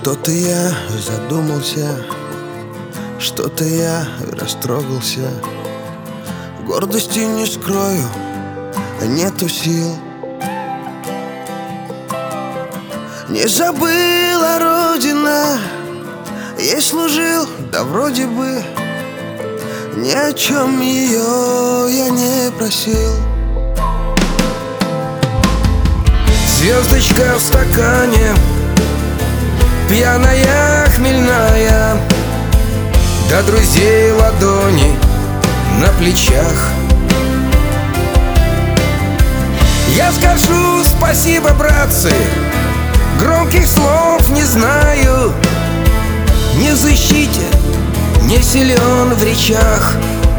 Что-то я задумался, что-то я растрогался. Гордости не скрою, нету сил. Не забыла Родина, ей служил, да вроде бы ни о чем ее я не просил. Звездочка в стакане, пьяная, хмельная, до друзей ладони на плечах. Я скажу спасибо, братцы, громких слов не знаю, не в защите, не силен в речах.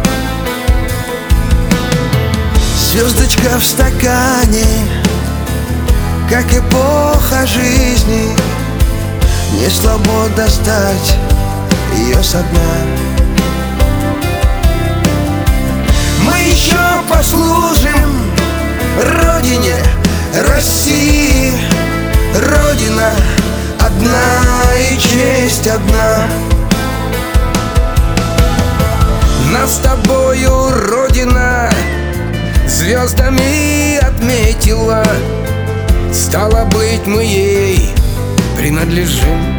Звездочка в стакане, как эпоха жизни, не слабо достать ее со дна. Мы еще послужим Родине, России. Родина одна и честь одна. Нас с тобою Родина звездами отметила. Стало быть, мы ей принадлежим.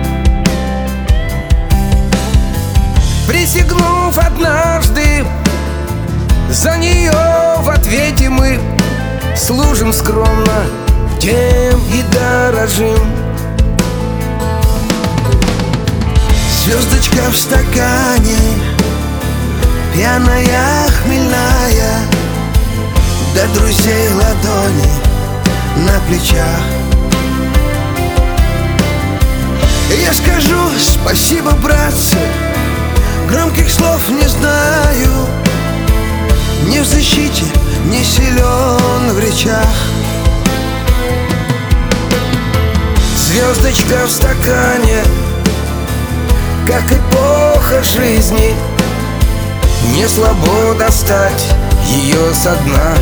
Присягнув однажды, за нее в ответе мы служим скромно, тем и дорожим. Звездочка в стакане, пьяная, хмельная, до друзей ладони на плечах. Я скажу спасибо, братцы, громких слов не знаю, не в защите, не силен в речах. Звездочка в стакане, как эпоха жизни, не слабо достать ее со дна.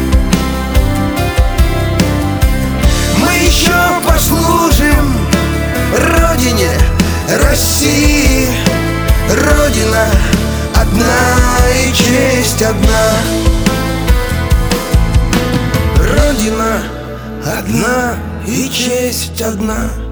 Мы еще послужим Родине, России. Родина одна и честь одна. Родина одна и честь одна.